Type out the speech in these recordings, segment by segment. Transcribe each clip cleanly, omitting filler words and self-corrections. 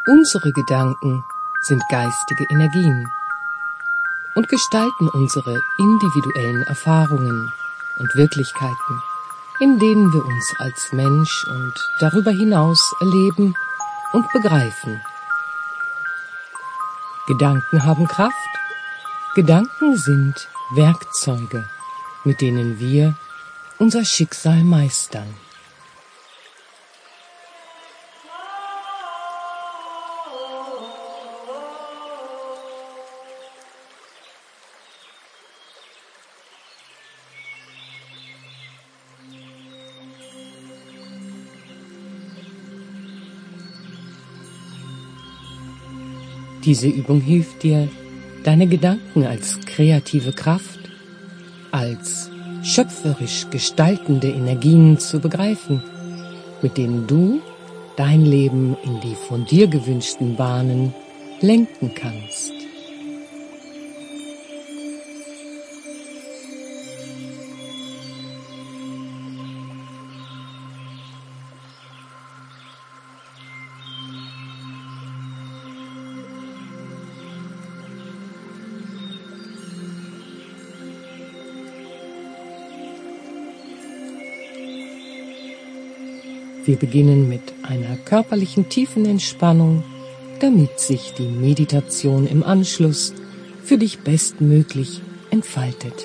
Unsere Gedanken sind geistige Energien und gestalten unsere individuellen Erfahrungen und Wirklichkeiten, in denen wir uns als Mensch und darüber hinaus erleben und begreifen. Gedanken haben Kraft. Gedanken sind Werkzeuge, mit denen wir unser Schicksal meistern. Diese Übung hilft dir, deine Gedanken als kreative Kraft, als schöpferisch gestaltende Energien zu begreifen, mit denen du dein Leben in die von dir gewünschten Bahnen lenken kannst. Wir beginnen mit einer körperlichen tiefen Entspannung, damit sich die Meditation im Anschluss für dich bestmöglich entfaltet.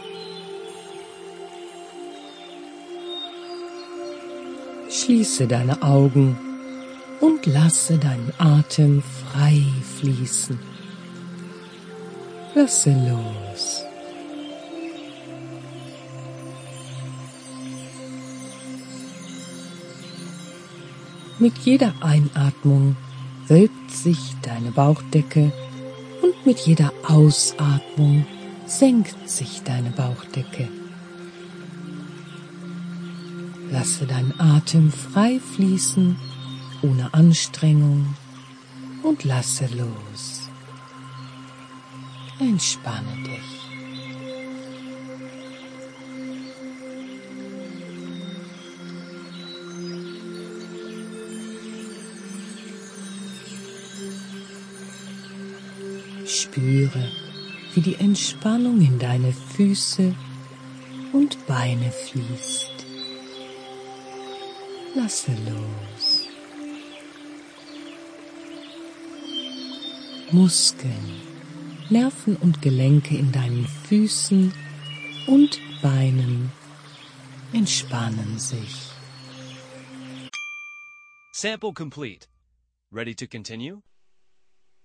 Schließe deine Augen und lasse deinen Atem frei fließen. Lasse los. Mit jeder Einatmung wölbt sich deine Bauchdecke und mit jeder Ausatmung senkt sich deine Bauchdecke. Lasse deinen Atem frei fließen, ohne Anstrengung, und lasse los. Entspanne dich. Spüre, wie die Entspannung in deine Füße und Beine fließt. Lasse los. Muskeln, Nerven und Gelenke in deinen Füßen und Beinen entspannen sich. Sample complete. Ready to continue?